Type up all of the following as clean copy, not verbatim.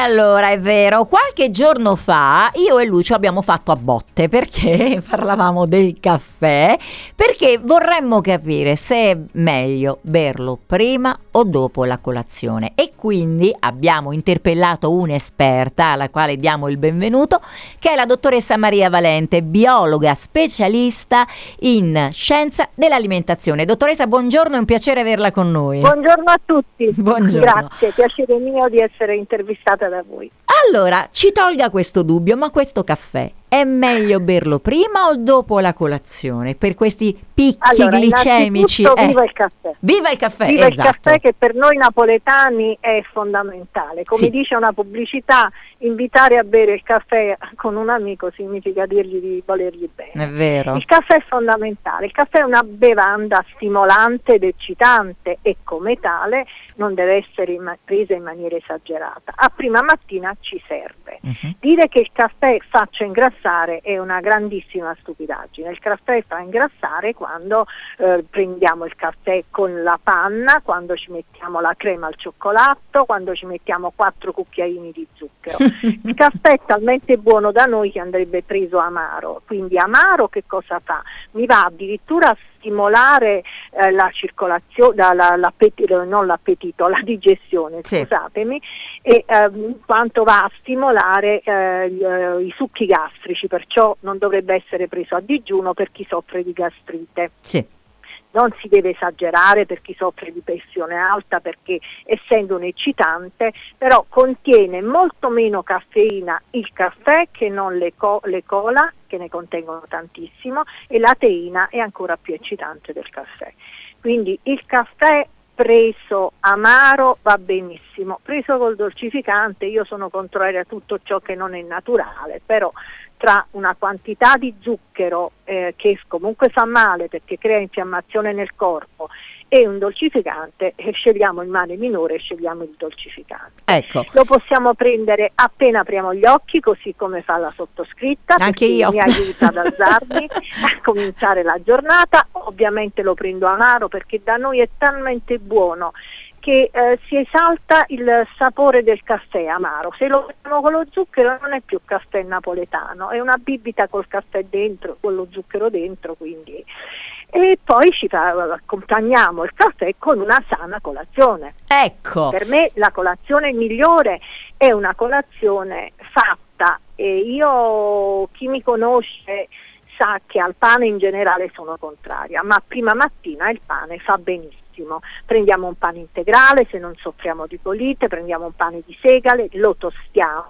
allora è vero, qualche giorno fa io e Lucio abbiamo fatto a botte perché parlavamo del caffè, perché vorremmo capire se è meglio berlo prima o dopo la colazione, e quindi abbiamo interpellato un'esperta alla quale diamo il benvenuto, che è la dottoressa Maria Valente, biologa specialista in scienza dell'alimentazione. Dottoressa, buongiorno, è un piacere averla con noi. Buongiorno a tutti. Buongiorno. Grazie, piacere mio di essere intervistata da voi. Allora, ci tolga questo dubbio, ma questo caffè è meglio berlo prima o dopo la colazione per questi picchi glicemici? Viva il caffè. Viva il caffè, viva esatto. Il caffè, che per noi napoletani è fondamentale. Come dice una pubblicità, invitare a bere il caffè con un amico significa dirgli di volergli bene. È vero. Il caffè è fondamentale. Il caffè è una bevanda stimolante ed eccitante e come tale non deve essere presa in maniera esagerata. A prima mattina ci serve. Dire che il caffè faccia ingrassare è una grandissima stupidaggine. Il caffè fa ingrassare quando prendiamo il caffè con la panna, quando ci mettiamo la crema al cioccolato, quando ci mettiamo 4 cucchiaini di zucchero. Il caffè è talmente buono da noi che andrebbe preso amaro. Quindi amaro che cosa fa? Mi va addirittura a stimolare la circolazione, non l'appetito, la digestione, scusatemi, e quanto va a stimolare i succhi gastrici, perciò non dovrebbe essere preso a digiuno per chi soffre di gastrite. Non si deve esagerare per chi soffre di pressione alta, perché essendo un eccitante, però contiene molto meno caffeina il caffè che non le cola, che ne contengono tantissimo, e la teina è ancora più eccitante del caffè. Quindi il caffè preso amaro va benissimo, preso col dolcificante io sono contraria a tutto ciò che non è naturale, però tra una quantità di zucchero che comunque fa male perché crea infiammazione nel corpo e un dolcificante, scegliamo il male minore e scegliamo il dolcificante. Ecco. Lo possiamo prendere appena apriamo gli occhi, così come fa la sottoscritta, anche io mi aiuta ad alzarmi a cominciare la giornata. Ovviamente lo prendo amaro perché da noi è talmente buono che si esalta il sapore del caffè amaro. Se lo mettiamo con lo zucchero non è più caffè napoletano, è una bibita col caffè dentro, con lo zucchero dentro, quindi. E poi accompagniamo il caffè con una sana colazione. Ecco. Per me la colazione migliore è una colazione fatta, e chi mi conosce sa che al pane in generale sono contraria, ma prima mattina il pane fa benissimo. Prendiamo un pane integrale, se non soffriamo di colite, prendiamo un pane di segale, lo tostiamo.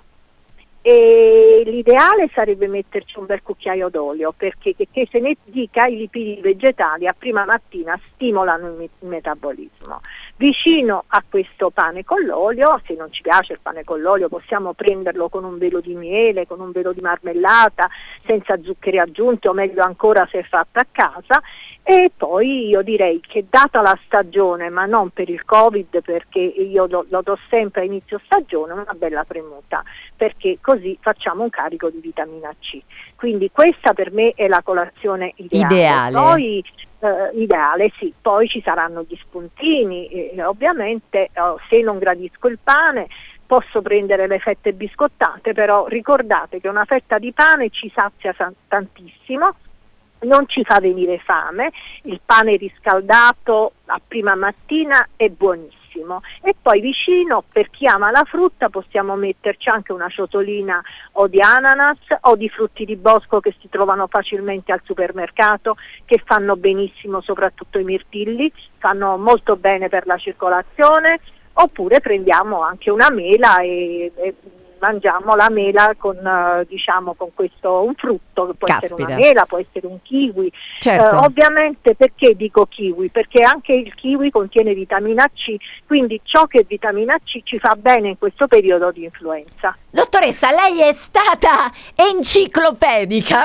E l'ideale sarebbe metterci un bel cucchiaio d'olio, perché che se ne dica, i lipidi vegetali a prima mattina stimolano il metabolismo. Vicino a questo pane con l'olio, se non ci piace il pane con l'olio, possiamo prenderlo con un velo di miele, con un velo di marmellata, senza zuccheri aggiunti, o meglio ancora se è fatta a casa. E poi io direi che, data la stagione, ma non per il Covid, perché io lo do sempre a inizio stagione, una bella premuta, perché così facciamo un carico di vitamina C. Quindi questa per me è la colazione ideale. Poi ideale, sì, poi ci saranno gli spuntini, ovviamente se non gradisco il pane posso prendere le fette biscottate, però ricordate che una fetta di pane ci sazia tantissimo, non ci fa venire fame, il pane riscaldato a prima mattina è buonissimo. E poi vicino, per chi ama la frutta, possiamo metterci anche una ciotolina o di ananas o di frutti di bosco che si trovano facilmente al supermercato, che fanno benissimo, soprattutto i mirtilli, fanno molto bene per la circolazione. Oppure prendiamo anche una mela e mangiamo la mela con con questo, un frutto, che può essere una mela, può essere un kiwi. Certo. Ovviamente, perché dico kiwi? Perché anche il kiwi contiene vitamina C, quindi ciò che è vitamina C ci fa bene in questo periodo di influenza. Dottoressa, lei è stata enciclopedica.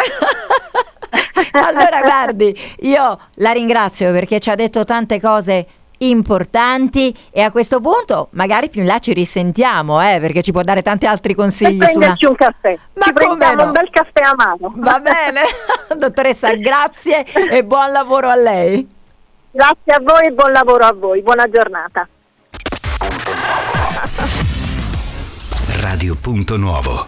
Allora guardi, io la ringrazio perché ci ha detto tante cose importanti, e a questo punto magari più in là ci risentiamo, perché ci può dare tanti altri consigli. E prenderci un caffè. Ma ci prendiamo un bel caffè amaro. Va bene. Dottoressa, grazie e buon lavoro a lei. Grazie a voi e buon lavoro a voi, buona giornata. Radio Punto Nuovo.